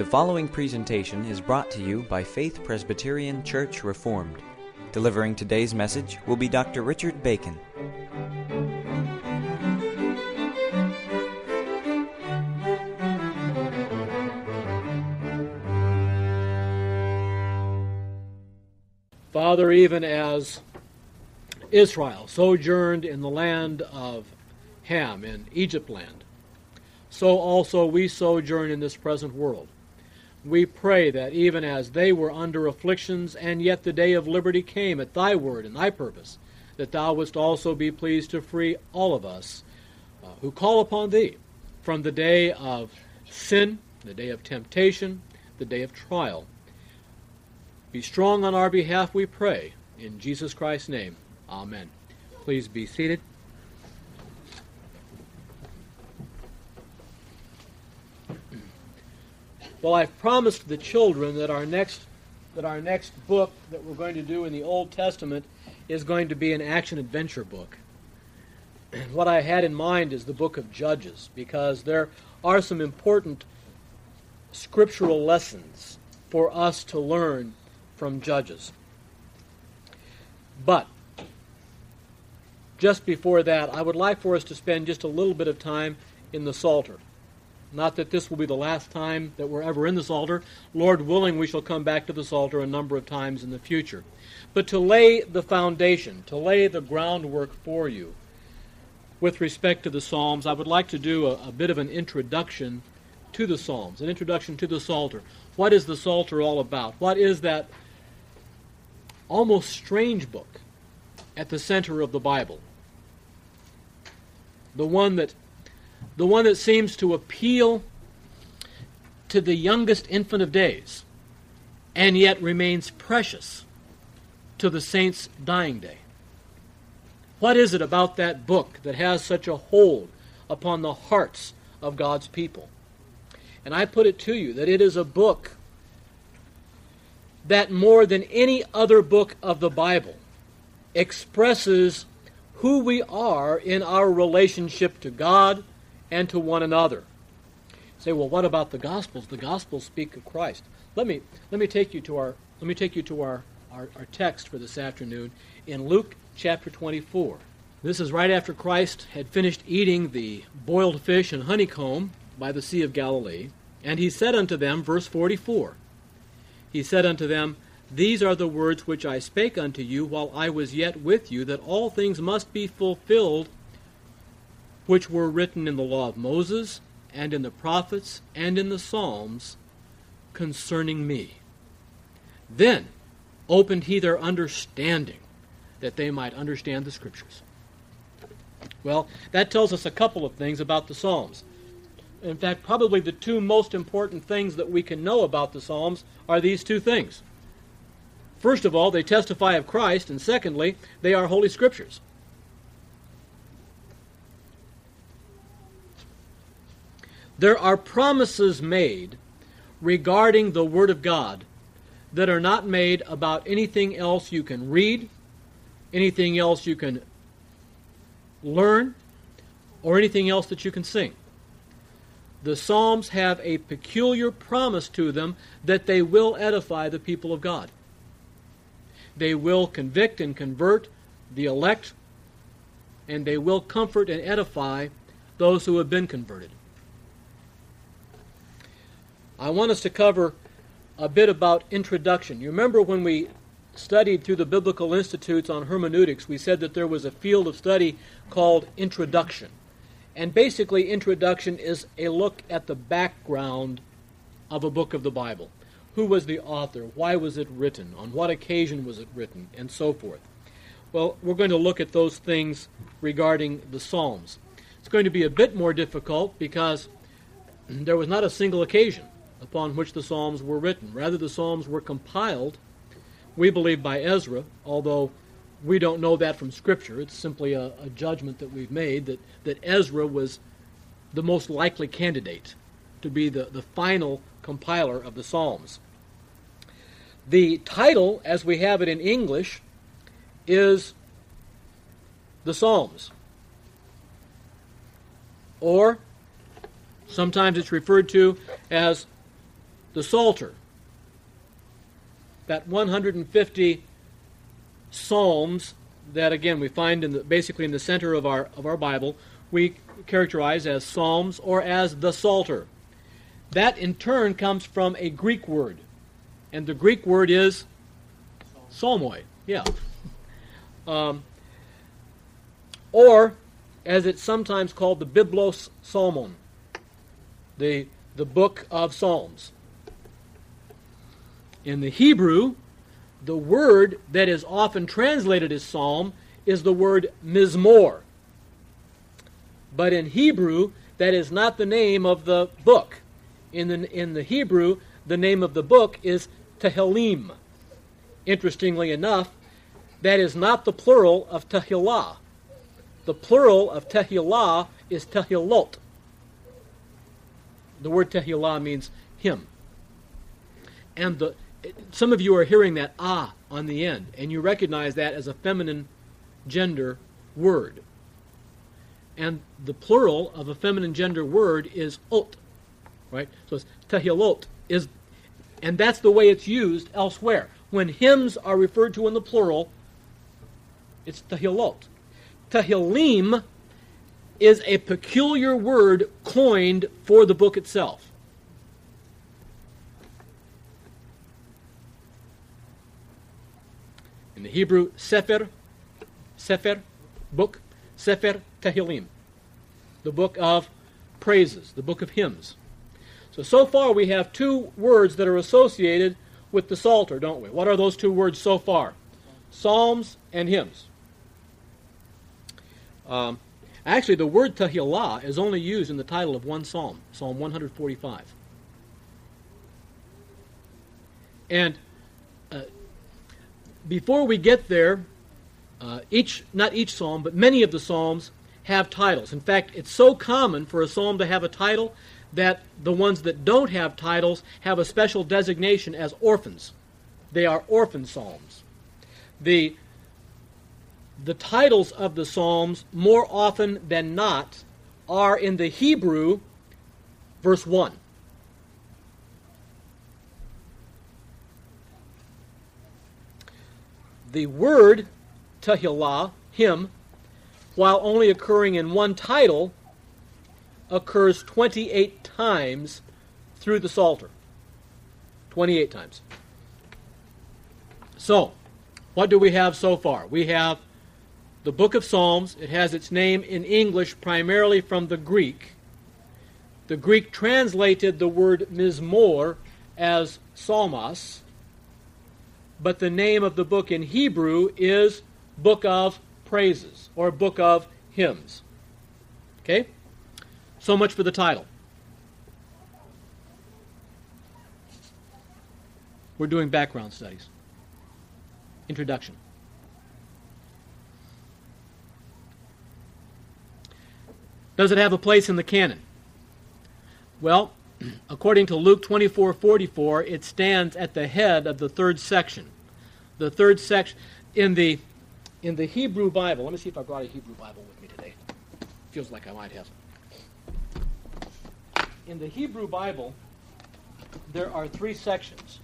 The following presentation is brought to you by Faith Presbyterian Church Reformed. Delivering today's message will be Dr. Richard Bacon. Father, even as Israel sojourned in the land of Ham, in Egypt land, so also we sojourn in this present world. We pray that even as they were under afflictions, and yet the day of liberty came at thy word and thy purpose, that thou wouldst also be pleased to free all of us who call upon thee from the day of sin, the day of temptation, the day of trial. Be strong on our behalf, we pray. In Jesus Christ's name, amen. Please be seated. Well, I've promised the children that our next book that we're going to do in the Old Testament is going to be an action-adventure book. And what I had in mind is the book of Judges, because there are some important scriptural lessons for us to learn from Judges. But just before that, I would like for us to spend just a little bit of time in the Psalter. Not that this will be the last time that we're ever in the Psalter. Lord willing, we shall come back to the Psalter a number of times in the future. But to lay the foundation, to lay the groundwork for you with respect to the Psalms, I would like to do a bit of an introduction to the Psalms, an introduction to the Psalter. What is the Psalter all about? What is that almost strange book at the center of the Bible? The one that seems to appeal to the youngest infant of days, and yet remains precious to the saint's dying day. What is it about that book that has such a hold upon the hearts of God's people? And I put it to you that it is a book that more than any other book of the Bible expresses who we are in our relationship to God and to one another. You say, well, what about the Gospels? The Gospels speak of Christ. Let me take you to our text for this afternoon in Luke chapter 24. This is right after Christ had finished eating the boiled fish and honeycomb by the Sea of Galilee, and he said unto them, verse 44, he said unto them, These are the words which I spake unto you while I was yet with you, that all things must be fulfilled which were written in the law of Moses, and in the prophets, and in the Psalms, concerning me. Then opened he their understanding, that they might understand the Scriptures. Well, that tells us a couple of things about the Psalms. In fact, probably the two most important things that we can know about the Psalms are these two things. First of all, they testify of Christ, and secondly, they are Holy Scriptures. There are promises made regarding the Word of God that are not made about anything else you can read, anything else you can learn, or anything else that you can sing. The Psalms have a peculiar promise to them that they will edify the people of God. They will convict and convert the elect, and they will comfort and edify those who have been converted. I want us to cover a bit about introduction. You remember when we studied through the Biblical Institutes on hermeneutics, we said that there was a field of study called introduction. And basically, introduction is a look at the background of a book of the Bible. Who was the author? Why was it written? On what occasion was it written? And so forth. Well, we're going to look at those things regarding the Psalms. It's going to be a bit more difficult because there was not a single occasion upon which the Psalms were written. Rather, the Psalms were compiled, we believe, by Ezra, although we don't know that from Scripture. It's simply a judgment that we've made that Ezra was the most likely candidate to be the final compiler of the Psalms. The title, as we have it in English, is the Psalms. Or sometimes it's referred to as the Psalter, that 150 psalms that, again, we find basically in the center of our Bible, we characterize as psalms or as the Psalter. That, in turn, comes from a Greek word, and the Greek word is psalmoi. Yeah. Or, as it's sometimes called, the Biblos Psalmon, the book of Psalms. In the Hebrew, the word that is often translated as psalm is the word mizmor. But in Hebrew, that is not the name of the book. In the Hebrew, the name of the book is Tehillim. Interestingly enough, that is not the plural of Tehillah. The plural of Tehillah is Tehillot. The word Tehillah means hymn. And some of you are hearing that on the end, and you recognize that as a feminine gender word. And the plural of a feminine gender word is ot, right? So it's Tehillot, and that's the way it's used elsewhere. When hymns are referred to in the plural, it's Tehillot. Tehillim is a peculiar word coined for the book itself. In the Hebrew, Sefer, book, Sefer Tehillim, the book of praises, the book of hymns. So far we have two words that are associated with the Psalter, don't we? What are those two words so far? Psalms and hymns. Actually, the word Tehillah is only used in the title of one psalm, Psalm 145. And before we get there, not each psalm, but many of the psalms have titles. In fact, it's so common for a psalm to have a title that the ones that don't have titles have a special designation as orphans. They are orphan psalms. The titles of the psalms, more often than not, are in the Hebrew, verse 1. The word Tehillah, hymn, while only occurring in one title, occurs 28 times through the Psalter. 28 times. So, what do we have so far? We have the book of Psalms. It has its name in English primarily from the Greek. The Greek translated the word mizmor as psalmos, but the name of the book in Hebrew is Book of Praises, or Book of Hymns. Okay? So much for the title. We're doing background studies. Introduction. Does it have a place in the canon? Well, according to Luke 24:44, it stands at the head of the third section. The third section in the Hebrew Bible. Let me see if I brought a Hebrew Bible with me today. Feels like I might have. In the Hebrew Bible, there are three sections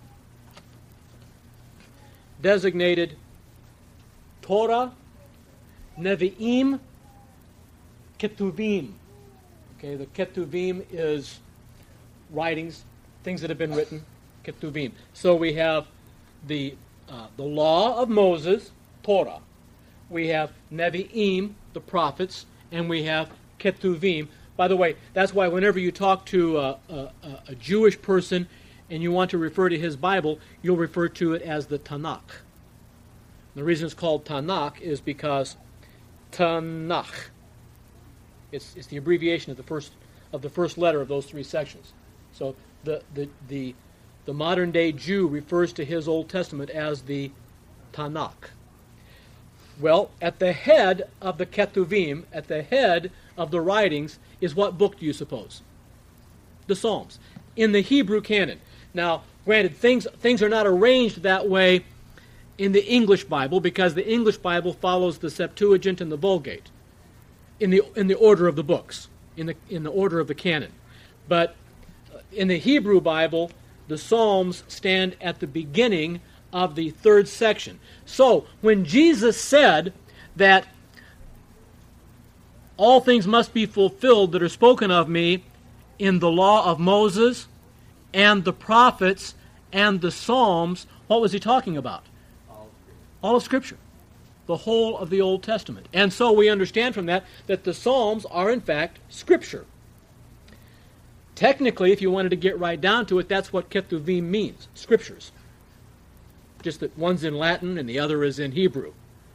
designated Torah, Nevi'im, Ketuvim. Okay, the Ketuvim is writings, things that have been written, Ketuvim. So we have the law of Moses, Torah. We have Nevi'im, the prophets, and we have Ketuvim. By the way, that's why whenever you talk to a Jewish person and you want to refer to his Bible, you'll refer to it as the Tanakh. The reason it's called Tanakh is because Tanakh. It's the abbreviation of the first letter of those three sections. So the modern day Jew refers to his Old Testament as the Tanakh. Well, at the head of the Ketuvim, at the head of the writings, is what book do you suppose? The Psalms. In the Hebrew canon. Now, granted, things are not arranged that way in the English Bible because the English Bible follows the Septuagint and the Vulgate in the order of the books, in the order of the canon. But in the Hebrew Bible, the Psalms stand at the beginning of the third section. So, when Jesus said that all things must be fulfilled that are spoken of me in the law of Moses and the prophets and the Psalms, what was he talking about? All of Scripture. The whole of the Old Testament. And so we understand from that the Psalms are in fact Scripture. Technically, if you wanted to get right down to it, that's what Ketuvim means, Scriptures. Just that one's in Latin and the other is in Hebrew.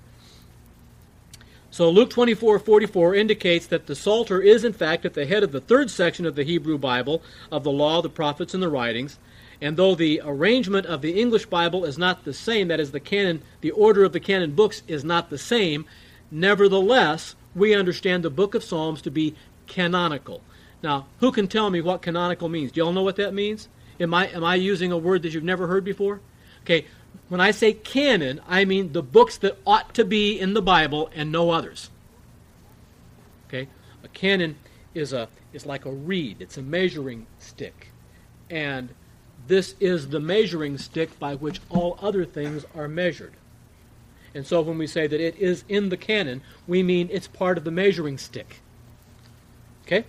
So Luke 24:44 indicates that the Psalter is in fact at the head of the third section of the Hebrew Bible, of the law, the prophets, and the writings. And though the arrangement of the English Bible is not the same, that is, the canon, the order of the canon books is not the same, nevertheless, we understand the book of Psalms to be canonical. Now, who can tell me what canonical means? Do you all know what that means? Am I using a word that you've never heard before? Okay, when I say canon, I mean the books that ought to be in the Bible and no others. Okay, a canon is like a reed. It's a measuring stick, and this is the measuring stick by which all other things are measured. And so when we say that it is in the canon, we mean it's part of the measuring stick. Okay?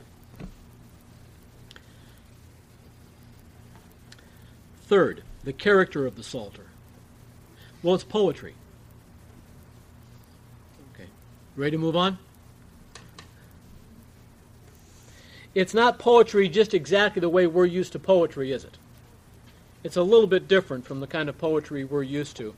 Third, the character of the Psalter. Well, it's poetry. Okay. Ready to move on? It's not poetry just exactly the way we're used to poetry, is it? It's a little bit different from the kind of poetry we're used to.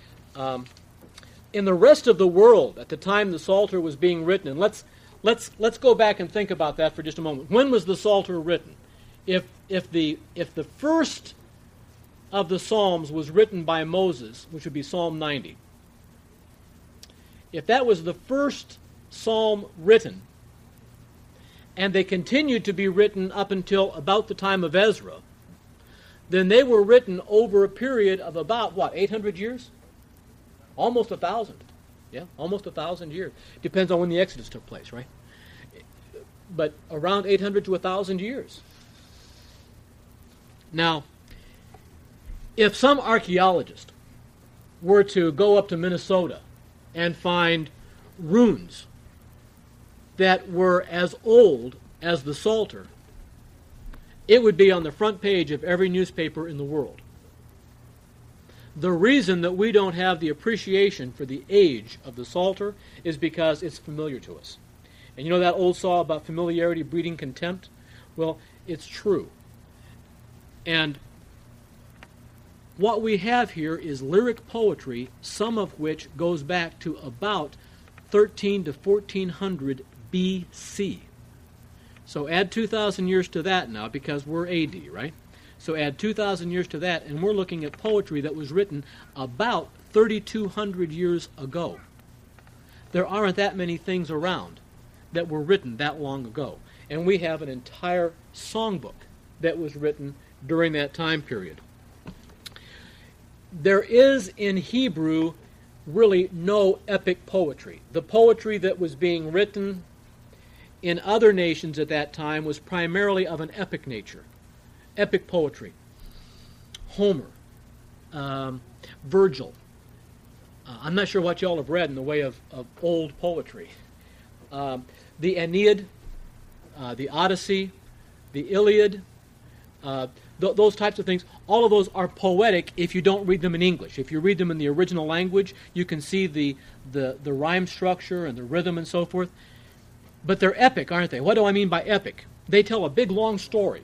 In the rest of the world, at the time the Psalter was being written, and let's go back and think about that for just a moment. When was the Psalter written? If the first of the Psalms was written by Moses, which would be Psalm 90, if that was the first psalm written, and they continued to be written up until about the time of Ezra, then they were written over a period of about, 800 years? Almost 1,000. Yeah, almost 1,000 years. Depends on when the Exodus took place, right? But around 800 to 1,000 years. Now, if some archaeologist were to go up to Minnesota and find ruins that were as old as the Psalter, it would be on the front page of every newspaper in the world. The reason that we don't have the appreciation for the age of the Psalter is because it's familiar to us. And you know that old saw about familiarity breeding contempt? Well, it's true. And what we have here is lyric poetry, some of which goes back to about 13 to 1400 BC. So add 2,000 years to that now, because we're AD, right? So add 2,000 years to that, and we're looking at poetry that was written about 3,200 years ago. There aren't that many things around that were written that long ago. And we have an entire songbook that was written during that time period. There is in Hebrew really no epic poetry. The poetry that was being written in other nations at that time was primarily of an epic nature. Epic poetry. Homer, Virgil. I'm not sure what y'all have read in the way of old poetry. The Aeneid, the Odyssey, the Iliad, those types of things, all of those are poetic if you don't read them in English. If you read them in the original language, you can see the rhyme structure and the rhythm and so forth. But they're epic, aren't they? What do I mean by epic? They tell a big, long story.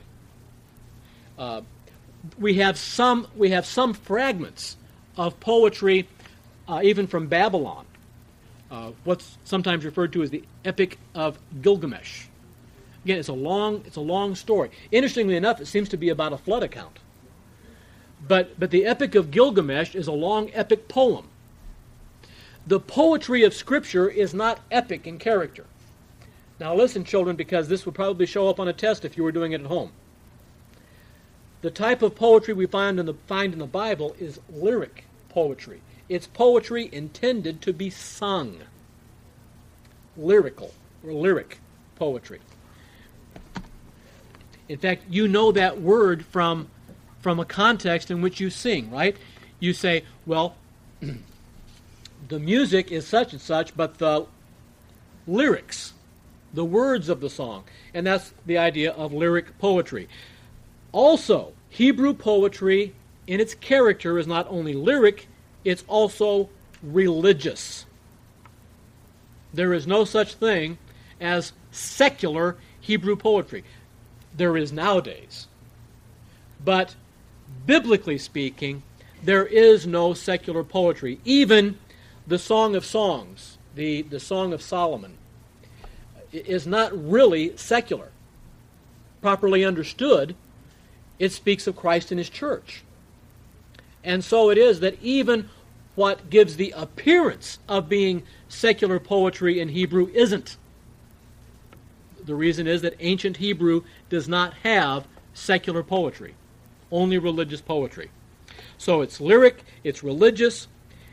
We have some fragments of poetry, even from Babylon. What's sometimes referred to as the Epic of Gilgamesh. Again, it's a long story. Interestingly enough, it seems to be about a flood account. But the Epic of Gilgamesh is a long epic poem. The poetry of Scripture is not epic in character. Now listen, children, because this would probably show up on a test if you were doing it at home. The type of poetry we find in the Bible is lyric poetry. It's poetry intended to be sung. Lyrical, or lyric poetry. In fact, you know that word from from a context in which you sing, right? You say, well, the music is such and such, but the lyrics, the words of the song, and that's the idea of lyric poetry. Also, Hebrew poetry in its character is not only lyric, it's also religious. There is no such thing as secular Hebrew poetry. There is nowadays. But biblically speaking, there is no secular poetry. Even the Song of Songs, the Song of Solomon, is not really secular. Properly understood, it speaks of Christ and His church. And so it is that even what gives the appearance of being secular poetry in Hebrew isn't. The reason is that ancient Hebrew does not have secular poetry, only religious poetry. So it's lyric, it's religious,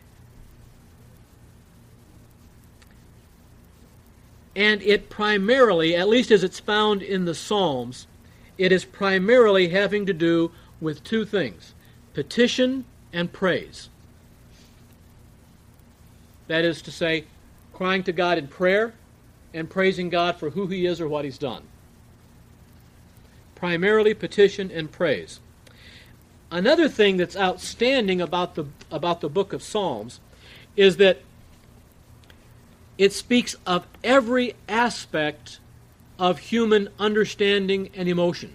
and it primarily, at least as it's found in the Psalms, it is primarily having to do with two things: petition and praise. That is to say, crying to God in prayer and praising God for who He is or what He's done. Primarily petition and praise. Another thing that's outstanding about the book of Psalms is that it speaks of every aspect of human understanding and emotion.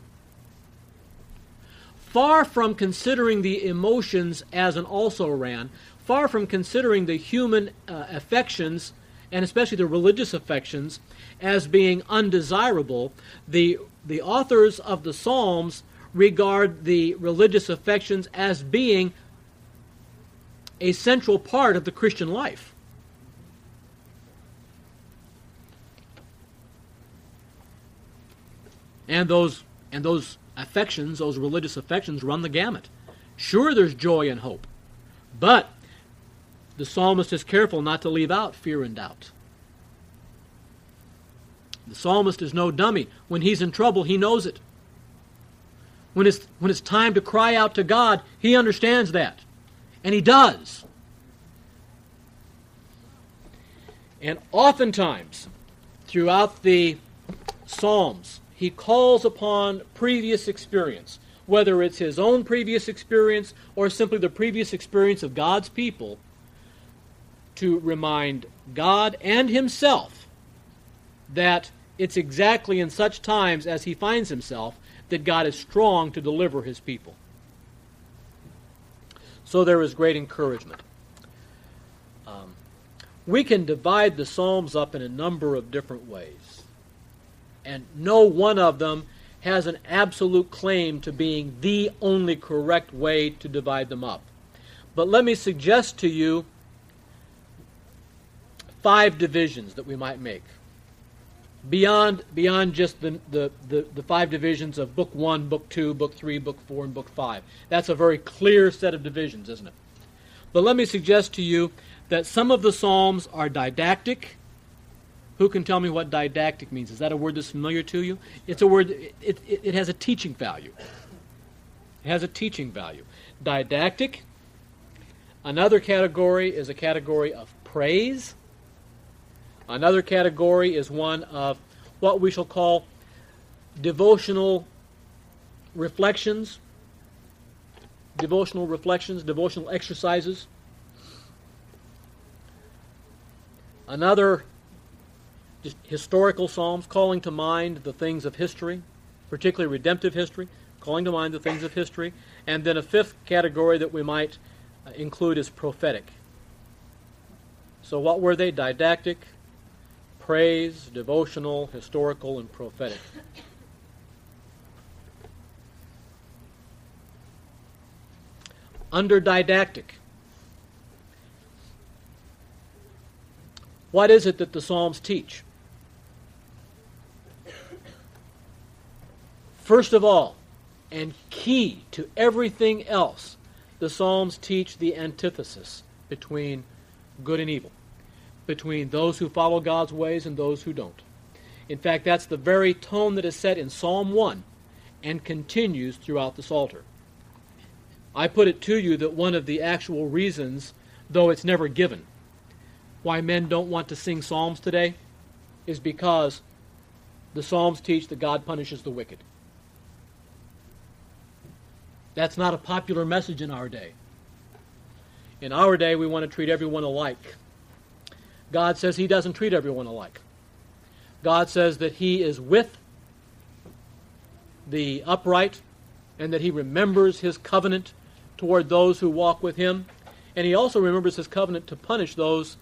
Far from considering the emotions as an also-ran, far from considering the human affections, and especially the religious affections, as being undesirable, the authors of the Psalms regard the religious affections as being a central part of the Christian life. And those affections, those religious affections, run the gamut. Sure, there's joy and hope, but the psalmist is careful not to leave out fear and doubt. The psalmist is no dummy. When he's in trouble, he knows it. When it's time to cry out to God, he understands that. And he does. And oftentimes, throughout the Psalms, he calls upon previous experience, whether it's his own previous experience or simply the previous experience of God's people, to remind God and himself that it's exactly in such times as he finds himself that God is strong to deliver his people. So there is great encouragement. We can divide the Psalms up in a number of different ways, and no one of them has an absolute claim to being the only correct way to divide them up. But let me suggest to you 5 divisions that we might make. Beyond just the 5 divisions of Book 1, Book 2, Book 3, Book 4, and Book 5. That's a very clear set of divisions, isn't it? But let me suggest to you that some of the Psalms are didactic. Who can tell me what didactic means? Is that a word that's familiar to you? It's a word, it has a teaching value. It has a teaching value. Didactic. Another category is a category of praise. Another category is one of what we shall call devotional reflections, devotional exercises. Another, just historical psalms, calling to mind the things of history, particularly redemptive history, calling to mind the things of history. And then a 5th category that we might include is prophetic. So what were they? Didactic, praise, devotional, historical, and prophetic. Under didactic, what is it that the Psalms teach? First of all, and key to everything else, the Psalms teach the antithesis between good and evil, between those who follow God's ways and those who don't. In fact, that's the very tone that is set in Psalm 1 and continues throughout the Psalter. I put it to you that one of the actual reasons, though it's never given, why men don't want to sing psalms today is because the psalms teach that God punishes the wicked. That's not a popular message in our day. In our day, we want to treat everyone alike. God says he doesn't treat everyone alike. God says that he is with the upright and that he remembers his covenant toward those who walk with him. And he also remembers his covenant to punish those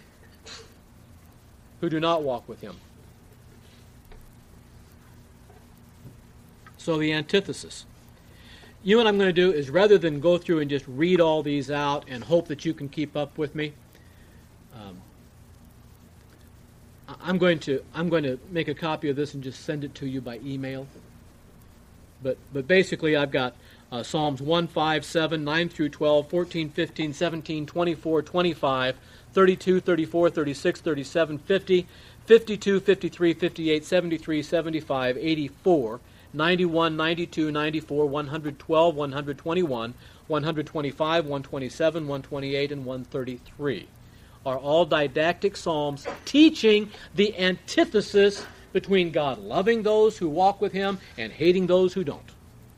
who do not walk with him. So the antithesis. You know what I'm going to do is, rather than go through and just read all these out and hope that you can keep up with me, I'm going to make a copy of this and just send it to you by email. But basically I've got Psalms 1, 5, 7, 9 through 12, 14, 15, 17, 24, 25, 32, 34, 36, 37, 50, 52, 53, 58, 73, 75, 84, 91, 92, 94, 112, 121, 125, 127, 128, and 133 are all didactic psalms teaching the antithesis between God loving those who walk with him and hating those who don't.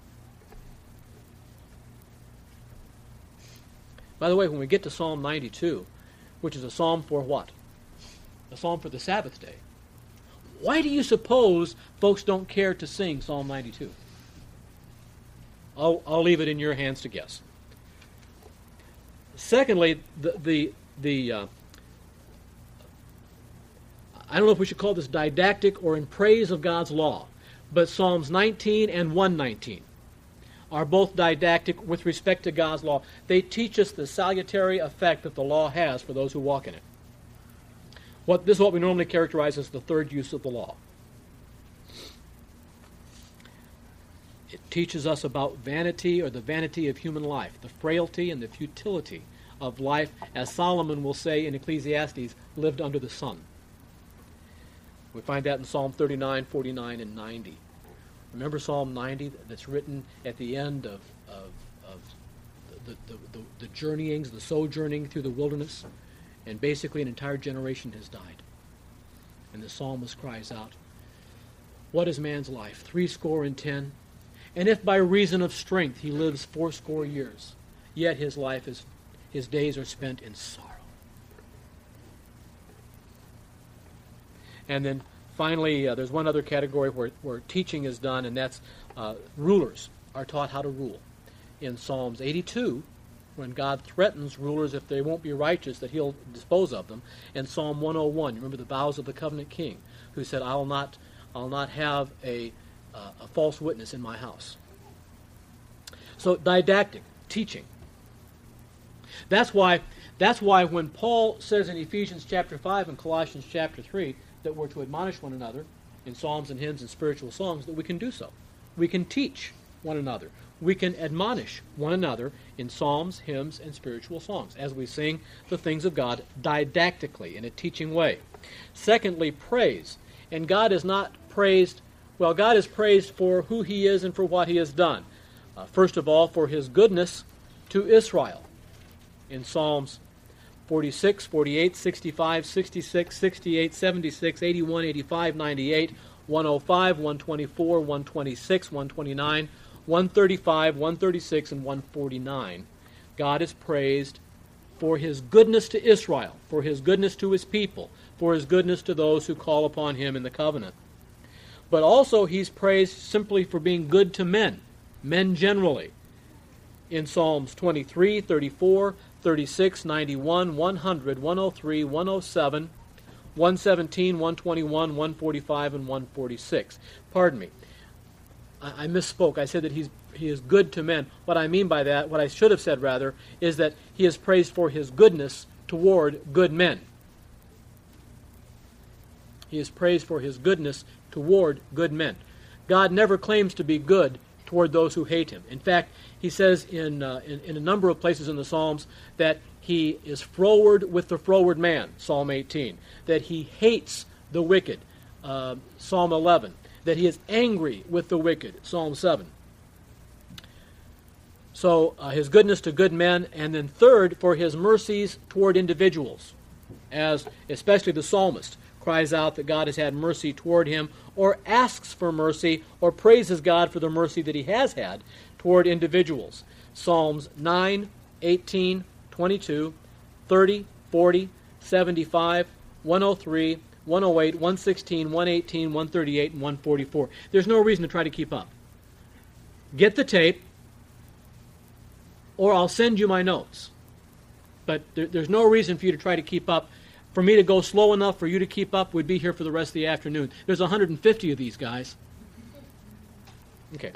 By the way, when we get to Psalm 92, which is a psalm for what? A psalm for the Sabbath day. Why do you suppose folks don't care to sing Psalm 92? I'll leave it in your hands to guess. Secondly, I don't know if we should call this didactic or in praise of God's law, but Psalms 19 and 119 are both didactic with respect to God's law. They teach us the salutary effect that the law has for those who walk in it. This is what we normally characterize as the third use of the law. It teaches us about vanity, or the vanity of human life, the frailty and the futility of life, as Solomon will say in Ecclesiastes, lived under the sun. We find that in Psalm 39, 49, and 90. Remember Psalm 90 that's written at the end of the journeyings, the sojourning through the wilderness? And basically an entire generation has died. And the psalmist cries out, "What is man's life? 70, and if by reason of strength he lives 80 years, yet his days are spent in sorrow." And then finally, there's one other category where teaching is done, and that's rulers are taught how to rule. In Psalms 82, when God threatens rulers if they won't be righteous, that he'll dispose of them. And Psalm 101, remember the vows of the covenant king, who said, I'll not have a false witness in my house. So didactic, teaching. That's why when Paul says in Ephesians chapter 5 and Colossians chapter 3 that we're to admonish one another in psalms and hymns and spiritual songs, that we can do so. We can teach one another. We can admonish one another in psalms, hymns, and spiritual songs as we sing the things of God didactically in a teaching way. Secondly, praise. And God is not praised, well, God is praised for who he is and for what he has done. First of all, for his goodness to Israel. In Psalms 46, 48, 65, 66, 68, 76, 81, 85, 98, 105, 124, 126, 129, 135, 136, and 149. God is praised for his goodness to Israel, for his goodness to his people, for his goodness to those who call upon him in the covenant. But also he's praised simply for being good to men generally. In Psalms 23, 34, 36, 91, 100, 103, 107, 117, 121, 145, and 146. Pardon me. I misspoke. I said that he is good to men. What I mean by that, what I should have said rather, is that he is praised for his goodness toward good men. He is praised for his goodness toward good men. God never claims to be good toward those who hate him. In fact, he says in a number of places in the Psalms that he is froward with the froward man, Psalm 18, that he hates the wicked, Psalm 11, that he is angry with the wicked, Psalm 7. So his goodness to good men, and then third, for his mercies toward individuals, as especially the psalmist cries out that God has had mercy toward him, or asks for mercy, or praises God for the mercy that he has had toward individuals. Psalms 9, 18, 22, 30, 40, 75, 103, 108, 116, 118, 138, and 144. There's no reason to try to keep up. Get the tape, or I'll send you my notes. But there's no reason for you to try to keep up. For me to go slow enough for you to keep up, we'd be here for the rest of the afternoon. There's 150 of these guys. Okay.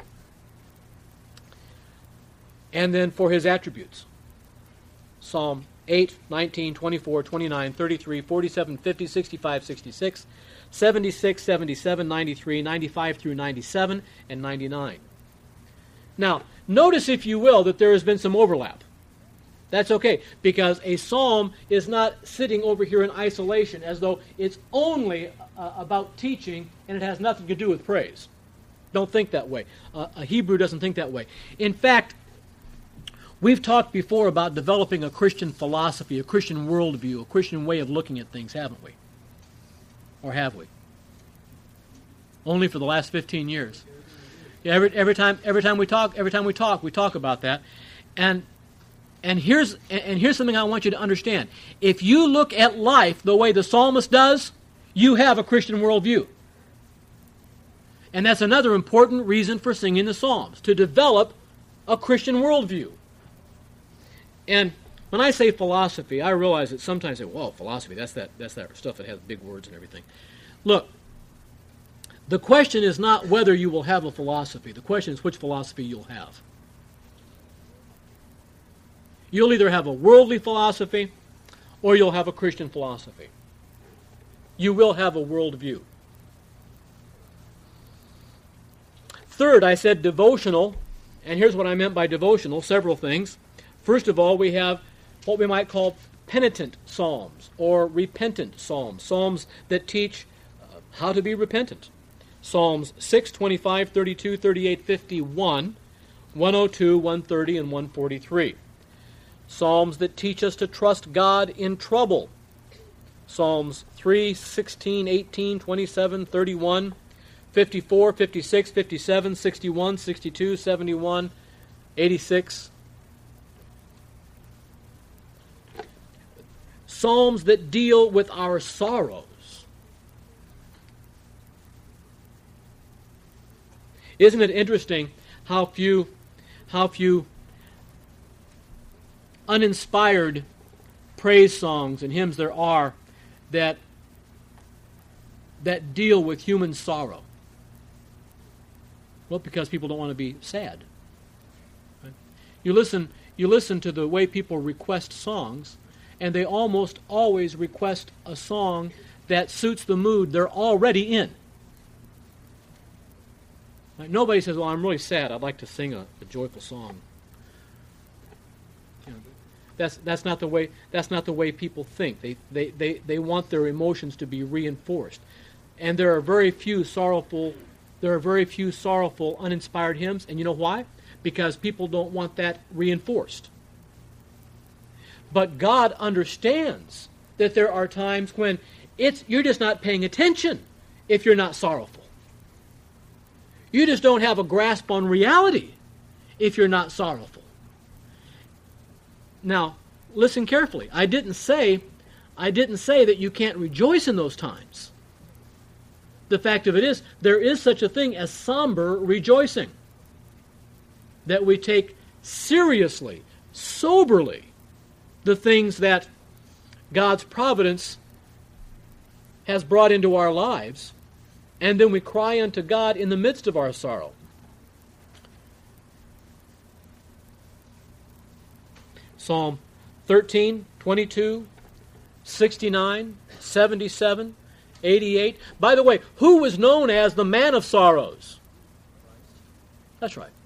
And then for his attributes. Psalm 8, 19, 24, 29, 33, 47, 50, 65, 66, 76, 77, 93, 95 through 97, and 99. Now, notice, if you will, that there has been some overlap. That's okay, because a psalm is not sitting over here in isolation as though it's only about teaching and it has nothing to do with praise. Don't think that way. A Hebrew doesn't think that way. In fact, we've talked before about developing a Christian philosophy, a Christian worldview, a Christian way of looking at things, haven't we? Or have we? Only for the last 15 years. Yeah, every time we talk about that. And here's something I want you to understand. If you look at life the way the psalmist does, you have a Christian worldview. And that's another important reason for singing the Psalms, to develop a Christian worldview. And when I say philosophy, I realize that sometimes I say, well, philosophy, that's that stuff that has big words and everything. Look, the question is not whether you will have a philosophy. The question is which philosophy you'll have. You'll either have a worldly philosophy or you'll have a Christian philosophy. You will have a worldview. Third, I said devotional, and here's what I meant by devotional, several things. First of all, we have what we might call penitent psalms or repentant psalms, psalms that teach how to be repentant. Psalms 6, 25, 32, 38, 51, 102, 130, and 143. Psalms that teach us to trust God in trouble. Psalms 3, 16, 18, 27, 31, 54, 56, 57, 61, 62, 71, 86. Psalms that deal with our sorrows. Isn't it interesting how few uninspired praise songs and hymns there are that deal with human sorrow? Well, because people don't want to be sad. Right? You listen to the way people request songs, and they almost always request a song that suits the mood they're already in. Right? Nobody says, well, I'm really sad, I'd like to sing a joyful song. You know, that's not the way people think. They want their emotions to be reinforced. And there are very few sorrowful, uninspired hymns. And you know why? Because people don't want that reinforced. But God understands that there are times when you're just not paying attention if you're not sorrowful. You just don't have a grasp on reality if you're not sorrowful. Now, listen carefully. I didn't say that you can't rejoice in those times. The fact of it is, there is such a thing as somber rejoicing. That we take seriously, soberly, the things that God's providence has brought into our lives, and then we cry unto God in the midst of our sorrow. Psalm 13, 22, 69, 77, 88. By the way, who was known as the man of sorrows? That's right.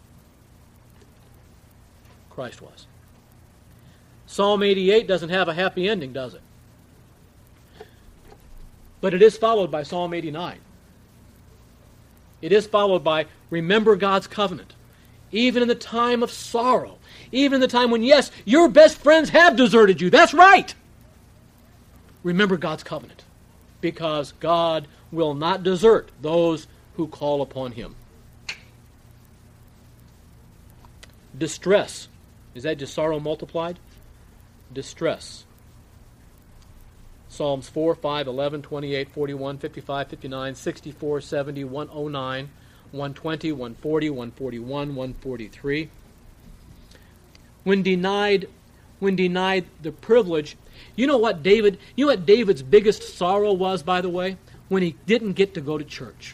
Christ was. Psalm 88 doesn't have a happy ending, does it? But it is followed by Psalm 89. It is followed by, remember God's covenant. Even in the time of sorrow, Even in the time when, yes, your best friends have deserted you. That's right. Remember God's covenant, because God will not desert those who call upon him. Distress. Is that just sorrow multiplied? Distress. Psalms 4, 5, 11, 28, 41, 55, 59, 64, 70, 109, 120, 140, 141, 143. When denied the privilege, you know what David's biggest sorrow was, by the way? When he didn't get to go to church.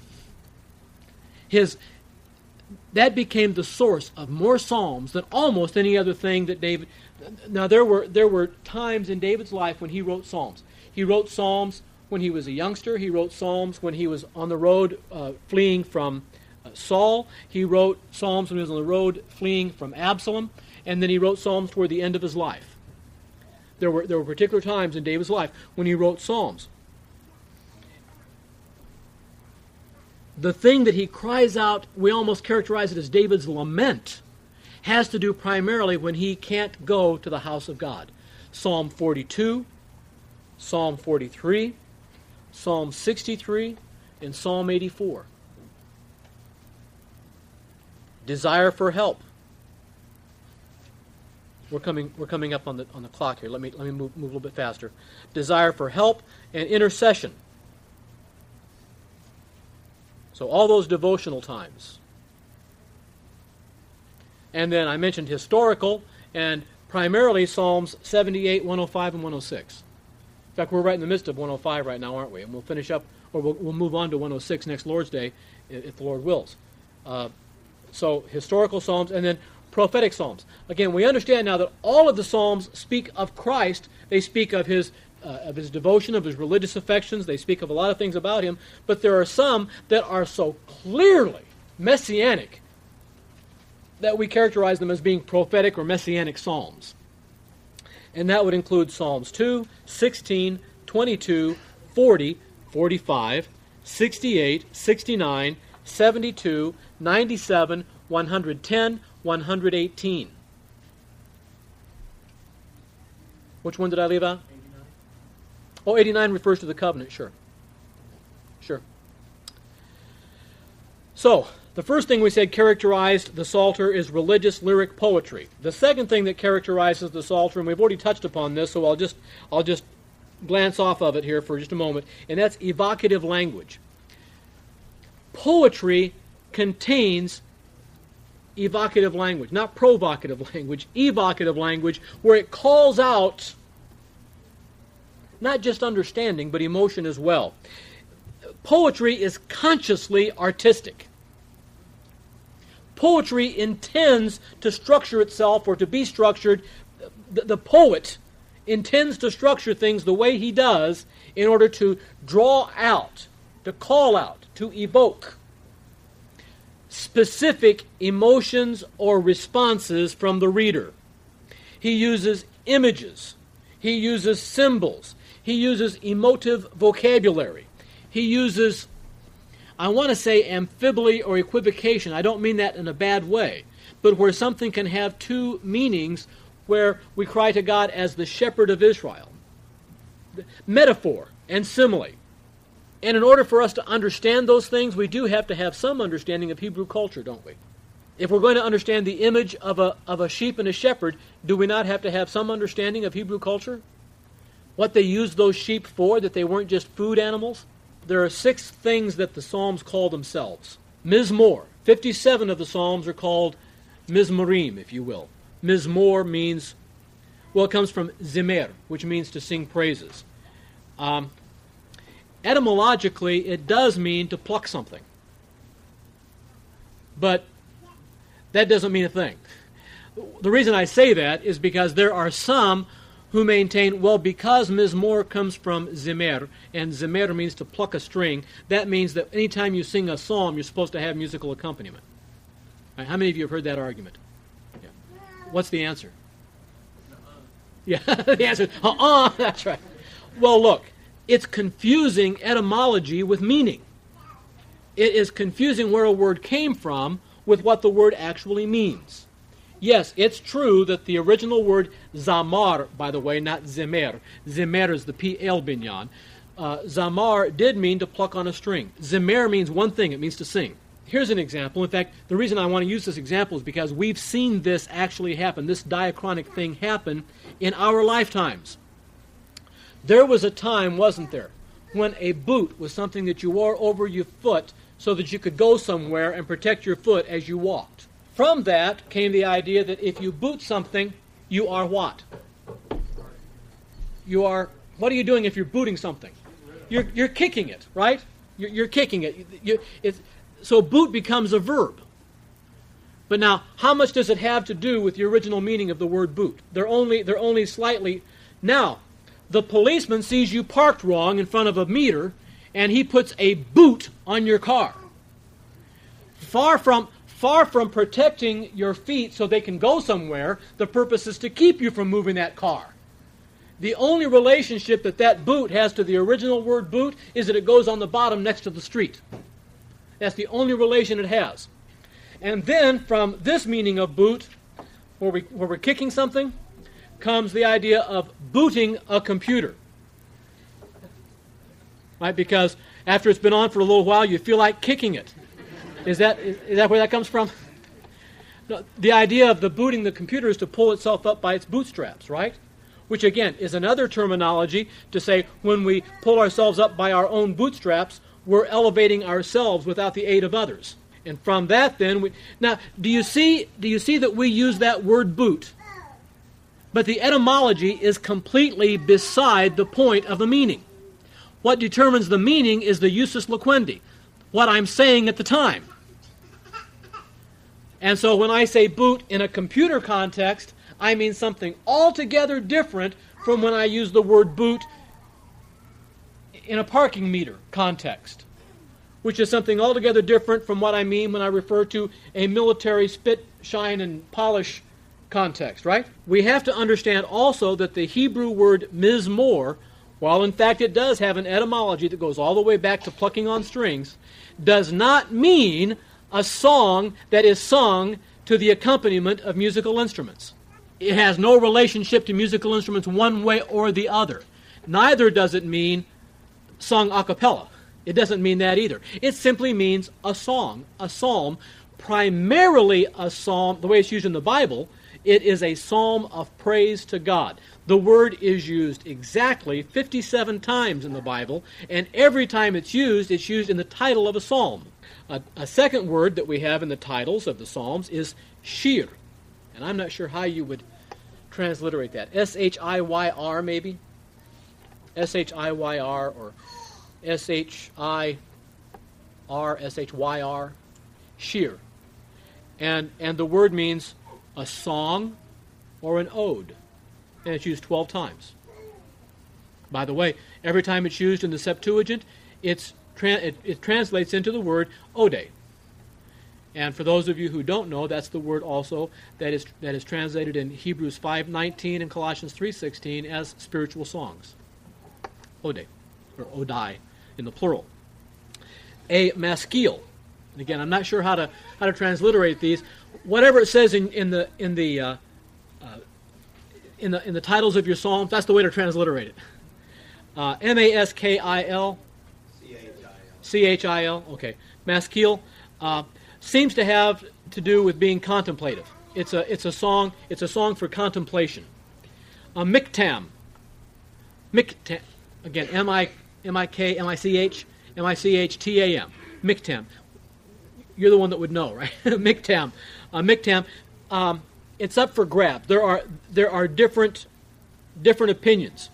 That became the source of more psalms than almost any other thing that David. Now there were times in David's life when he wrote psalms. He wrote psalms when he was a youngster. He wrote psalms when he was on the road fleeing from Saul. He wrote psalms when he was on the road fleeing from Absalom. And then he wrote psalms toward the end of his life. There were particular times in David's life when he wrote psalms. The thing that he cries out, we almost characterize it as David's lament, has to do primarily when he can't go to the house of God. Psalm 42, Psalm 43, Psalm 63, and Psalm 84. Desire for help. We're coming up on the clock here. Let me move a little bit faster. Desire for help and intercession. So all those devotional times. And then I mentioned historical, and primarily Psalms 78, 105, and 106. In fact, we're right in the midst of 105 right now, aren't we? And we'll finish up, or we'll move on to 106 next Lord's Day, if the Lord wills. So historical Psalms, and then prophetic Psalms. Again, we understand now that all of the Psalms speak of Christ. They speak of his devotion, of his religious affections. They speak of a lot of things about him. But there are some that are so clearly messianic that we characterize them as being prophetic or messianic psalms. And that would include Psalms 2, 16, 22, 40, 45, 68, 69, 72, 97, 110, 118. Which one did I leave out? 89. Oh, 89 refers to the covenant, sure. So, the first thing we said characterized the Psalter is religious lyric poetry. The second thing that characterizes the Psalter, and we've already touched upon this, so I'll just glance off of it here for just a moment, and that's evocative language. Poetry contains evocative language, not provocative language, evocative language, where it calls out not just understanding, but emotion as well. Poetry is consciously artistic. Poetry intends to structure itself or to be structured. The poet intends to structure things the way he does in order to draw out, to call out, to evoke specific emotions or responses from the reader. He uses images. He uses symbols. He uses emotive vocabulary. He uses, I want to say, amphibole or equivocation. I don't mean that in a bad way, but where something can have two meanings, where we cry to God as the shepherd of Israel. Metaphor and simile. And in order for us to understand those things, we do have to have some understanding of Hebrew culture, don't we? If we're going to understand the image of a sheep and a shepherd, do we not have to have some understanding of Hebrew culture? What they used those sheep for, that they weren't just food animals? There are 6 things that the Psalms call themselves. Mizmor. 57 of the Psalms are called Mizmorim, if you will. Mizmor means, well, it comes from zimer, which means to sing praises. Etymologically, it does mean to pluck something. But that doesn't mean a thing. The reason I say that is because there are some who maintain, well, because Mizmor comes from zimer, and zimer means to pluck a string, that means that anytime you sing a psalm, you're supposed to have musical accompaniment. Right, how many of you have heard that argument? Yeah. What's the answer? Yeah, the answer is, that's right. Well, look, it's confusing etymology with meaning. It is confusing where a word came from with what the word actually means. Yes, it's true that the original word zamar, by the way, not zemer. Zemer is the P-El binyan. Zamar did mean to pluck on a string. Zemer means one thing. It means to sing. Here's an example. In fact, the reason I want to use this example is because we've seen this actually happen, this diachronic thing happen in our lifetimes. There was a time, wasn't there, when a boot was something that you wore over your foot so that you could go somewhere and protect your foot as you walked. From that came the idea that if you boot something, you are what? What are you doing if you're booting something? You're kicking it, right? You're kicking it. So boot becomes a verb. But now, how much does it have to do with the original meaning of the word boot? They're only slightly. Now, the policeman sees you parked wrong in front of a meter, and he puts a boot on your car. Far from protecting your feet so they can go somewhere, the purpose is to keep you from moving that car. The only relationship that boot has to the original word boot is that it goes on the bottom next to the street. That's the only relation it has. And then from this meaning of boot, where we're kicking something, comes the idea of booting a computer. Right? Because after it's been on for a little while, you feel like kicking it. Is that where that comes from? No, the idea of the booting the computer is to pull itself up by its bootstraps, right? Which again is another terminology to say when we pull ourselves up by our own bootstraps, we're elevating ourselves without the aid of others. And from that then, do you see that we use that word boot? But the etymology is completely beside the point of the meaning. What determines the meaning is the usus loquendi, what I'm saying at the time. And so when I say boot in a computer context, I mean something altogether different from when I use the word boot in a parking meter context, which is something altogether different from what I mean when I refer to a military spit, shine, and polish context, right? We have to understand also that the Hebrew word mizmor, while in fact it does have an etymology that goes all the way back to plucking on strings, does not mean a song that is sung to the accompaniment of musical instruments. It has no relationship to musical instruments one way or the other. Neither does it mean sung a cappella. It doesn't mean that either. It simply means a song, a psalm, primarily a psalm. The way it's used in the Bible, it is a psalm of praise to God. The word is used exactly 57 times in the Bible, and every time it's used in the title of a psalm. A second word that we have in the titles of the psalms is shir, and I'm not sure how you would transliterate that. S-H-I-Y-R maybe? S-H-I-Y-R or S-H-I-R, S-H-Y-R, shir. And the word means a song or an ode, and it's used 12 times. By the way, every time it's used in the Septuagint, it translates into the word ode. And for those of you who don't know, that's the word also that is translated in Hebrews 5:19 and Colossians 3:16 as spiritual songs. Ode, or odai in the plural. A maskil. And again, I'm not sure how to transliterate these. Whatever it says in the titles of your psalms, that's the way to transliterate it. M-A-S-K-I-L. C-H-I-L. Okay. Maskil seems to have to do with being contemplative. It's a song for contemplation. Miktam. Miktam. Again, M-I-C-H-T-A-M. Miktam. You're the one that would know, right? Miktam. Miktam. It's up for grabs. There are different opinions.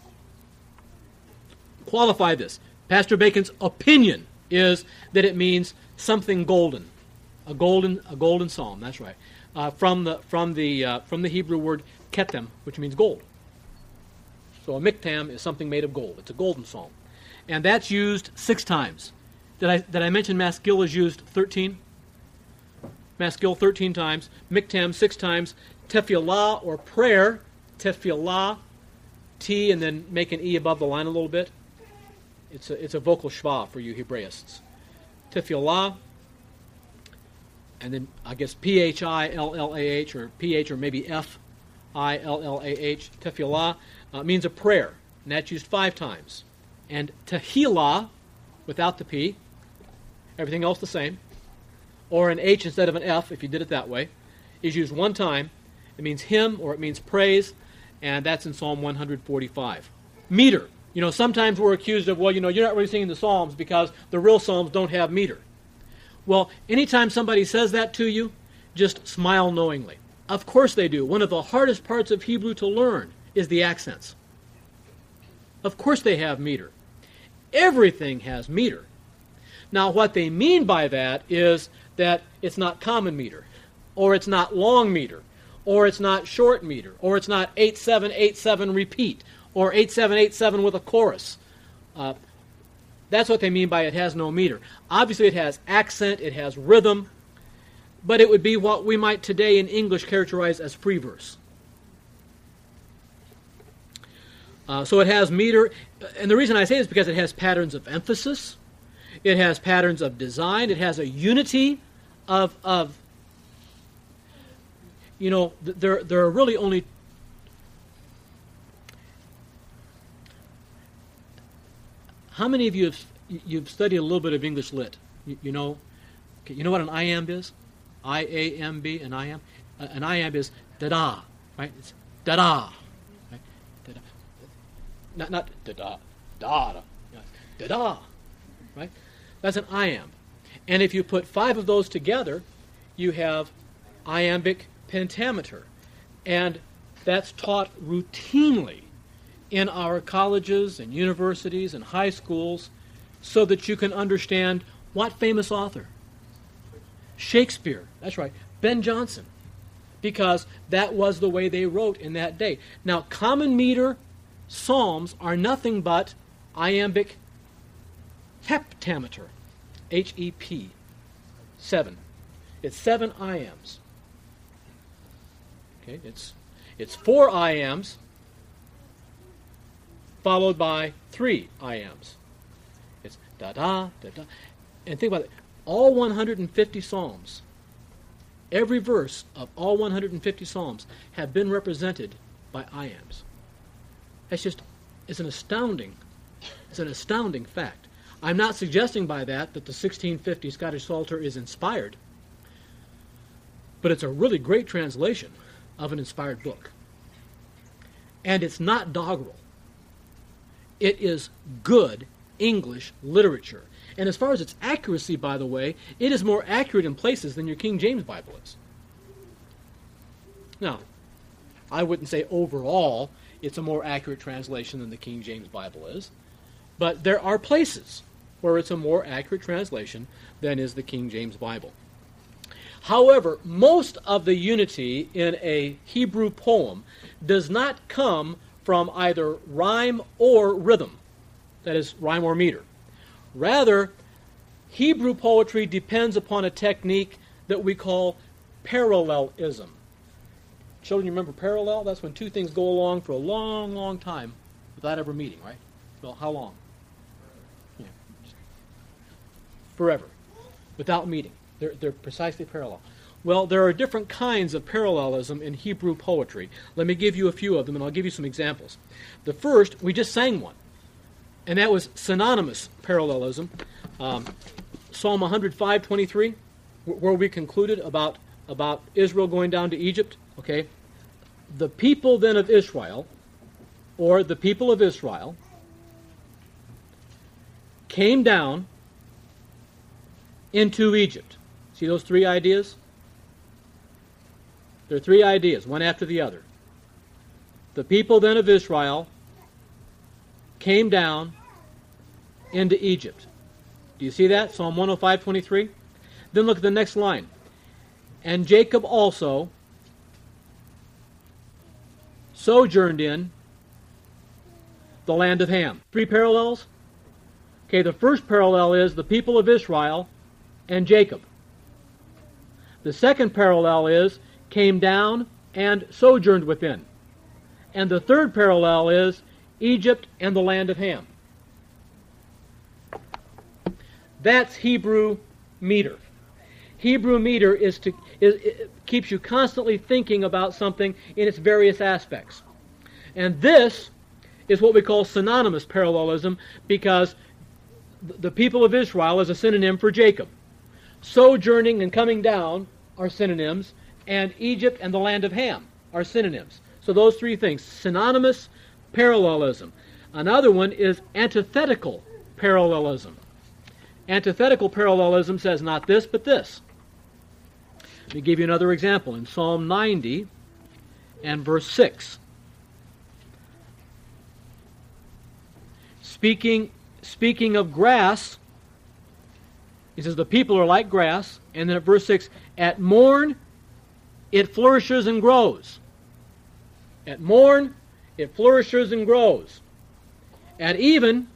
Qualify this. Pastor Bacon's opinion is that it means something golden, a golden psalm. That's right. From the Hebrew word ketem, which means gold. So a miktam is something made of gold. It's a golden psalm, and that's used 6 times. Did I mention maskil is used 13? Maskil 13 times. Miktam 6 times. Tefillah or prayer. Tefillah, T, and then make an E above the line a little bit. It's a vocal shva for you Hebraists. Tefillah, and then I guess P-H-I-L-L-A-H, or P-H, or maybe F-I-L-L-A-H, tefillah, means a prayer, and that's used 5 times. And tehillah, without the P, everything else the same, or an H instead of an F, if you did it that way, is used 1 time. It means hymn, or it means praise, and that's in Psalm 145. Meter. Sometimes we're accused of, you're not really singing the Psalms because the real Psalms don't have meter. Well, anytime somebody says that to you, just smile knowingly. Of course they do. One of the hardest parts of Hebrew to learn is the accents. Of course they have meter. Everything has meter. Now, what they mean by that is that it's not common meter, or it's not long meter, or it's not short meter, or it's not 8-7-8-7 repeat, or 8-7-8-7 with a chorus. That's what they mean by it has no meter. Obviously it has accent, it has rhythm, but it would be what we might today in English characterize as free verse. So it has meter, and the reason I say this is because it has patterns of emphasis, it has patterns of design, it has a unity of there are really only how many of you you've studied a little bit of English lit? You know what an iamb is? I-A-M-B, an iamb? An iamb is da-da, right? It's da-da, right? Da-da. Not da-da, da-da, da-da, right? That's an iamb. And if you put 5 of those together, you have iambic pentameter. And that's taught routinely in our colleges and universities and high schools so that you can understand what famous author? Shakespeare. That's right. Ben Jonson. Because that was the way they wrote in that day. Now, common meter psalms are nothing but iambic heptameter. H-E-P. 7. It's 7 iambs. Okay, it's 4 iambs followed by 3 iambs. It's da-da, da-da. And think about it. All 150 psalms, every verse of all 150 psalms have been represented by iambs. It's an astounding fact. I'm not suggesting by that the 1650 Scottish Psalter is inspired, but it's a really great translation of an inspired book. And it's not doggerel. It is good English literature. And as far as its accuracy, by the way, it is more accurate in places than your King James Bible is. Now, I wouldn't say overall it's a more accurate translation than the King James Bible is, but there are places where it's a more accurate translation than is the King James Bible. However, most of the unity in a Hebrew poem does not come from either rhyme or rhythm, that is, rhyme or meter. Rather, Hebrew poetry depends upon a technique that we call parallelism. Children, you remember parallel? That's when 2 things go along for a long, long time without ever meeting, right? Well, how long? Yeah. Forever, without meeting. They're precisely parallel. Well, there are different kinds of parallelism in Hebrew poetry. Let me give you a few of them, and I'll give you some examples. The first, we just sang one, and that was synonymous parallelism. Psalm 105:23, where we concluded about Israel going down to Egypt. Okay, the people then of Israel, or the people of Israel, came down into Egypt. See those 3 ideas? There are 3 ideas, one after the other. The people then of Israel came down into Egypt. Do you see that? Psalm 105:23. Then look at the next line. And Jacob also sojourned in the land of Ham. 3 parallels. Okay, the first parallel is the people of Israel and Jacob. The second parallel is came down and sojourned within. And the third parallel is Egypt and the land of Ham. That's Hebrew meter. Hebrew meter keeps you constantly thinking about something in its various aspects. And this is what we call synonymous parallelism, because the people of Israel is a synonym for Jacob. Sojourning and coming down are synonyms, and Egypt and the land of Ham are synonyms. So those three things, synonymous parallelism. Another one is antithetical parallelism. Antithetical parallelism says not this, but this. Let me give you another example. In Psalm 90 and verse 6. Speaking of grass, he says the people are like grass. And then at verse 6, at morn it flourishes and grows. At morn it flourishes and grows. At even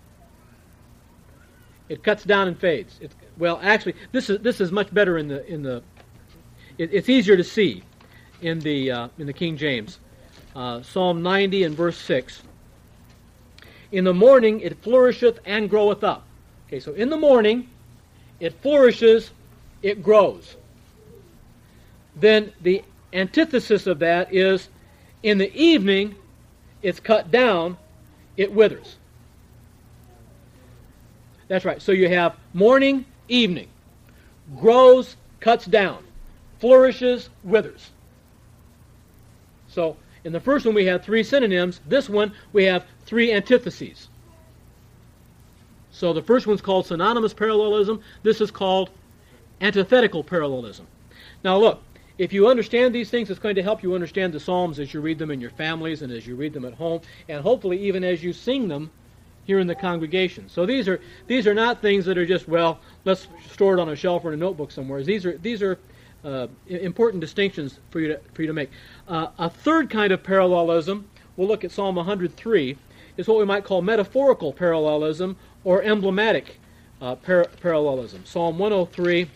it cuts down and fades. Actually, this is much better in the. It's easier to see in the King James. Psalm 90 and verse 6. In the morning it flourisheth and groweth up. Okay, so in the morning it flourishes, it grows. Then the antithesis of that is in the evening it's cut down, it withers. That's right. So you have morning, evening. Grows, cuts down. Flourishes, withers. So in the first one we have three synonyms. This one we have three antitheses. So the first one's called synonymous parallelism. This is called antithetical parallelism. Now look, if you understand these things, it's going to help you understand the Psalms as you read them in your families and as you read them at home, and hopefully even as you sing them here in the congregation. So these are not things that are just, well, let's store it on a shelf or in a notebook somewhere. These are important distinctions for you to make. A third kind of parallelism, we'll look at Psalm 103, is what we might call metaphorical parallelism or emblematic parallelism. Psalm 103,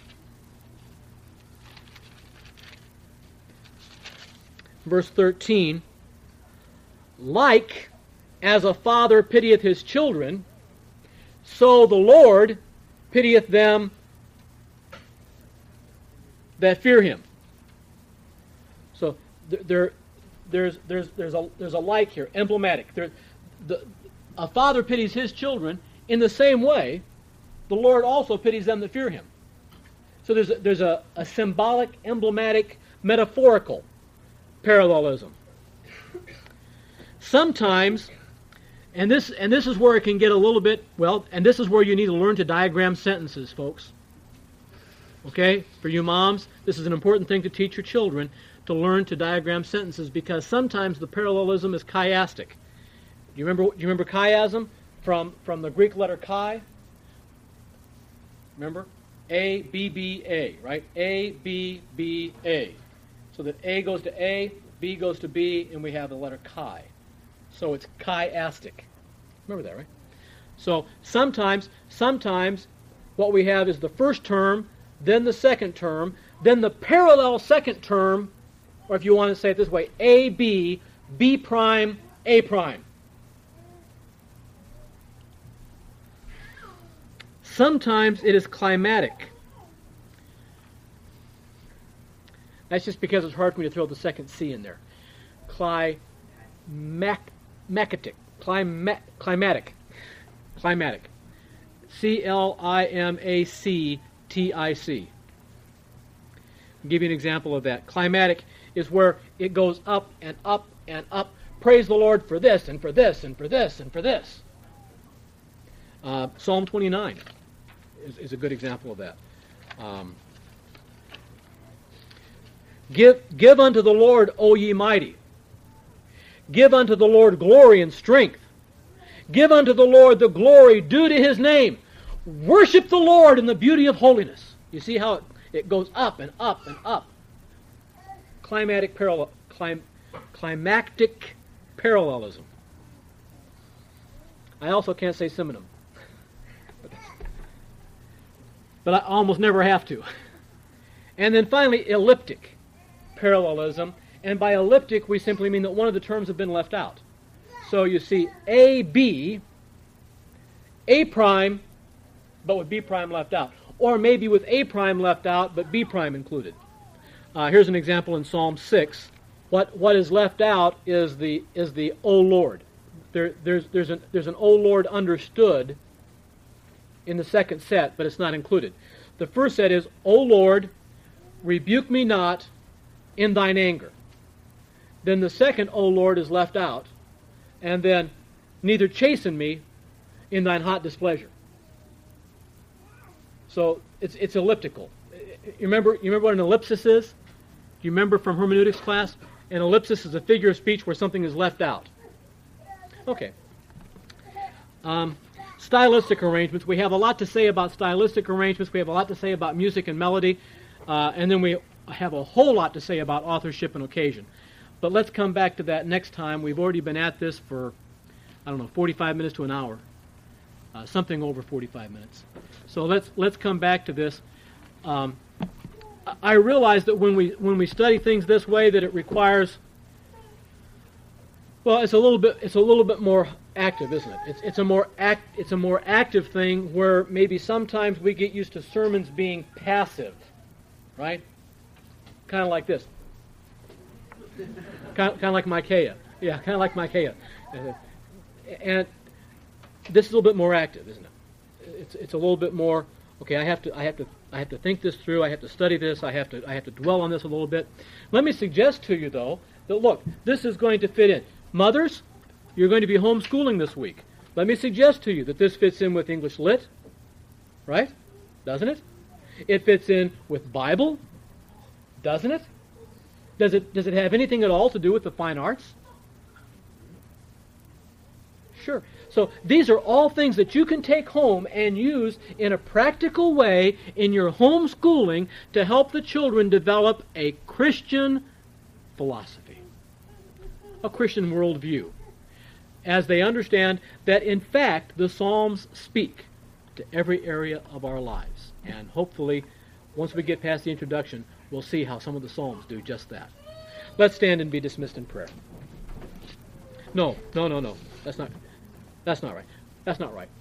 verse 13, like as a father pitieth his children, so the Lord pitieth them that fear him. So there's a like here, emblematic. A father pities his children in the same way. The Lord also pities them that fear him. So there's a symbolic, emblematic, metaphorical parallelism. Sometimes, and this is where it can get a little bit, and this is where you need to learn to diagram sentences, folks. Okay? For you moms, this is an important thing to teach your children, to learn to diagram sentences, because sometimes the parallelism is chiastic. Do you remember chiasm from the Greek letter chi? Remember? A, B, B, A, right? A, B, B, A. So that A goes to A, B goes to B, and we have the letter chi. So it's chiastic. Remember that, right? So sometimes what we have is the first term, then the second term, then the parallel second term, or if you want to say it this way, A, B, B prime, A prime. Sometimes it is climatic. That's just because it's hard for me to throw the second C in there. Climatic. Climatic. C-L-I-M-A-C-T-I-C. I'll give you an example of that. Climatic is where it goes up and up and up. Praise the Lord for this and for this and for this and for this. Psalm 29 is a good example of that. Give unto the Lord, O ye mighty. Give unto the Lord glory and strength. Give unto the Lord the glory due to his name. Worship the Lord in the beauty of holiness. You see how it goes up and up and up. Climactic parallelism. I also can't say synonym. But I almost never have to. And then finally, elliptic parallelism. And by elliptic, we simply mean that one of the terms have been left out. So you see A, B, A prime, but with B prime left out. or maybe with A prime left out but B prime included. Here's an example in Psalm 6. What is left out is the O Lord. There's an O Lord understood in the second set, but it's not included. The first set is, O Lord, rebuke me not in thine anger. Then the second O Lord is left out, and then neither chasten me in thine hot displeasure. So it's elliptical. You remember what an ellipsis is? Do you remember from hermeneutics class? An ellipsis is a figure of speech where something is left out. Okay. Stylistic arrangements. We have a lot to say about stylistic arrangements. We have a lot to say about music and melody. And then we have a whole lot to say about authorship and occasion. But let's come back to that next time. We've already been at this for, 45 minutes to an hour. Something over 45 minutes. So let's come back to this. I realize that when we study things this way, that it requires, well, it's a little bit more active, isn't it? It's a more active thing where maybe sometimes we get used to sermons being passive, right? Kind of like this. Kind of like Micaiah. Yeah, kind of like Micaiah. And this is a little bit more active, isn't it? It's a little bit more. Okay, I have to think this through. I have to study this. I have to dwell on this a little bit. Let me suggest to you, though, that look, this is going to fit in. Mothers, you're going to be homeschooling this week. Let me suggest to you that this fits in with English Lit, right? Doesn't it? It fits in with Bible, doesn't it? Does it have anything at all to do with the fine arts? Sure. So these are all things that you can take home and use in a practical way in your homeschooling to help the children develop a Christian philosophy, a Christian worldview, as they understand that, in fact, the Psalms speak to every area of our lives. And hopefully, once we get past the introduction, we'll see how some of the Psalms do just that. Let's stand and be dismissed in prayer. No. That's not right. That's not right.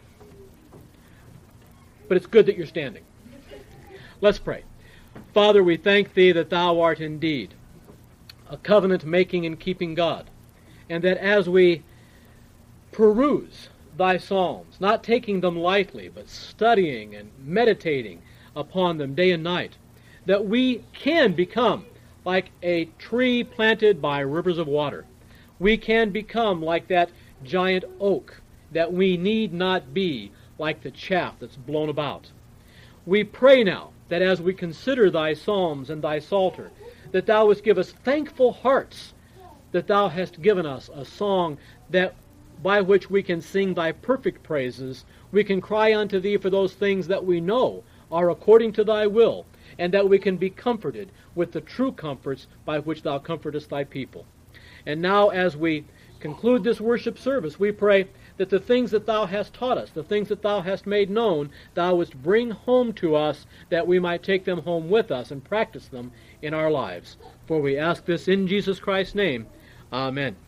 But it's good that you're standing. Let's pray. Father, we thank Thee that Thou art indeed a covenant-making and keeping God, and that as we peruse Thy Psalms, not taking them lightly, but studying and meditating upon them day and night, that we can become like a tree planted by rivers of water. We can become like that giant oak, that we need not be like the chaff that's blown about. We pray now that as we consider Thy Psalms and Thy Psalter, that Thou wouldst give us thankful hearts that Thou hast given us a song that by which we can sing Thy perfect praises. We can cry unto Thee for those things that we know are according to Thy will, and that we can be comforted with the true comforts by which Thou comfortest Thy people. And now as we conclude this worship service, we pray that the things that Thou hast taught us, the things that Thou hast made known, Thou wouldst bring home to us, that we might take them home with us and practice them in our lives. For we ask this in Jesus Christ's name. Amen.